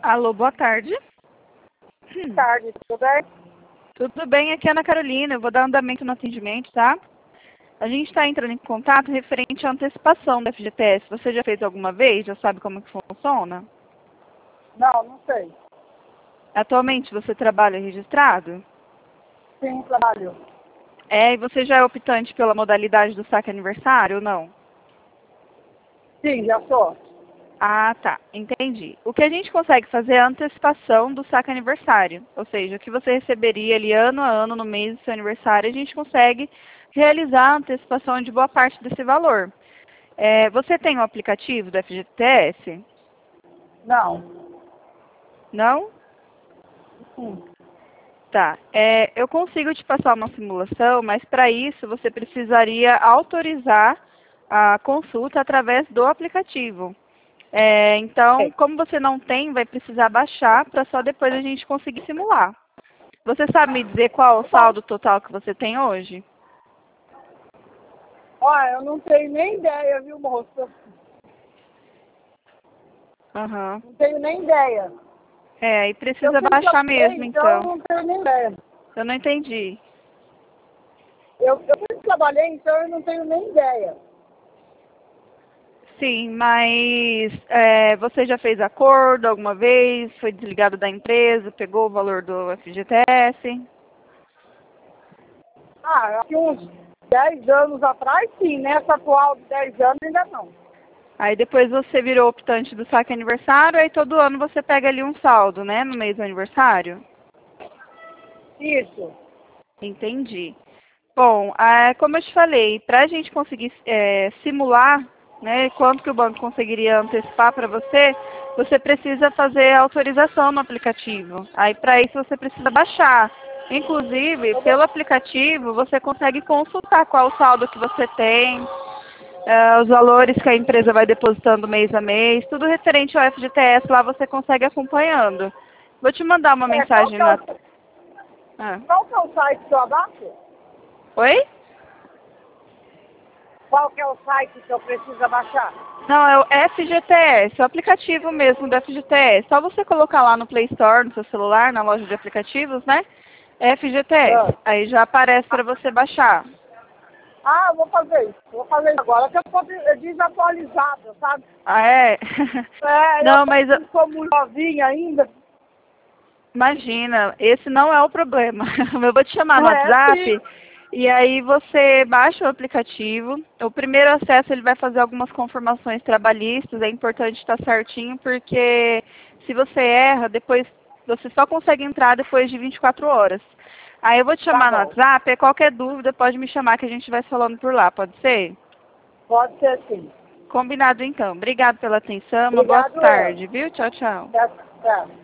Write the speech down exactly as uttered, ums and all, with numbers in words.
Alô, boa tarde. Boa tarde, tudo bem? Tudo bem? Aqui é a Ana Carolina. Eu vou dar andamento no atendimento, tá? A gente está entrando em contato referente à antecipação da F G T S. Você já fez alguma vez? Já sabe como que funciona? Não, não sei. Atualmente você trabalha registrado? Sim, trabalho. É, e você já é optante pela modalidade do saque aniversário ou não? Sim, já sou. Ah, tá. Entendi. O que a gente consegue fazer é a antecipação do saque aniversário. Ou seja, o que você receberia ali ano a ano no mês do seu aniversário, a gente consegue realizar a antecipação de boa parte desse valor. É, você tem o aplicativo do F G T S? Não. Não? Sim. Tá. É, eu consigo te passar uma simulação, mas para isso você precisaria autorizar a consulta através do aplicativo. É, então, como você não tem, vai precisar baixar para só depois a gente conseguir simular. Você sabe me dizer qual o saldo total que você tem hoje? Olha, eu não tenho nem ideia, viu, moça? Aham. Não tenho nem ideia. É, e Eu precisa sempre baixar trabalhei, mesmo, então eu então. não tenho nem ideia. Eu não entendi. Eu, eu sempre trabalhei, então eu não tenho nem ideia. Sim, mas é, você já fez acordo alguma vez? Foi desligado da empresa? Pegou o valor do F G T S? Ah, aqui uns dez anos atrás, sim. Nessa atual de dez anos, ainda não. Aí depois você virou optante do saque aniversário, aí todo ano você pega ali um saldo, né, no mês do aniversário? Isso. Entendi. Bom, é, como eu te falei, para a gente conseguir é, simular, né, quanto que o banco conseguiria antecipar para você, você precisa fazer autorização no aplicativo. Aí para isso você precisa baixar. Inclusive, pelo aplicativo, você consegue consultar qual o saldo que você tem, é, os valores que a empresa vai depositando mês a mês, tudo referente ao F G T S, lá você consegue acompanhando. Vou te mandar uma É, qual mensagem que é na... o, Ah. qual que é o site que eu abaixo? Oi? Qual que é o site que eu preciso abaixar? Não, é o F G T S, o aplicativo mesmo do F G T S. Só você colocar lá no Play Store, no seu celular, na loja de aplicativos, né? F G T S. Ah, Aí já aparece para você baixar. ah, eu vou fazer isso. Vou fazer isso agora, que eu tô de- desatualizada, sabe? Ah, é? É, eu Não, mas não sou muito novinha ainda. imagina, esse não é o problema. Eu vou te chamar no É, WhatsApp sim. e aí você baixa o aplicativo. O primeiro acesso ele vai fazer algumas confirmações trabalhistas. É importante estar certinho porque se você erra, depois você só consegue entrar depois de vinte e quatro horas. Aí eu vou te Tá chamar no bom. WhatsApp, e qualquer dúvida pode me chamar que a gente vai falando por lá, pode ser? Pode ser sim. Combinado então. Obrigado pela atenção, uma boa Obrigado, eu. tarde, viu? Tchau, tchau. Tchau, tchau.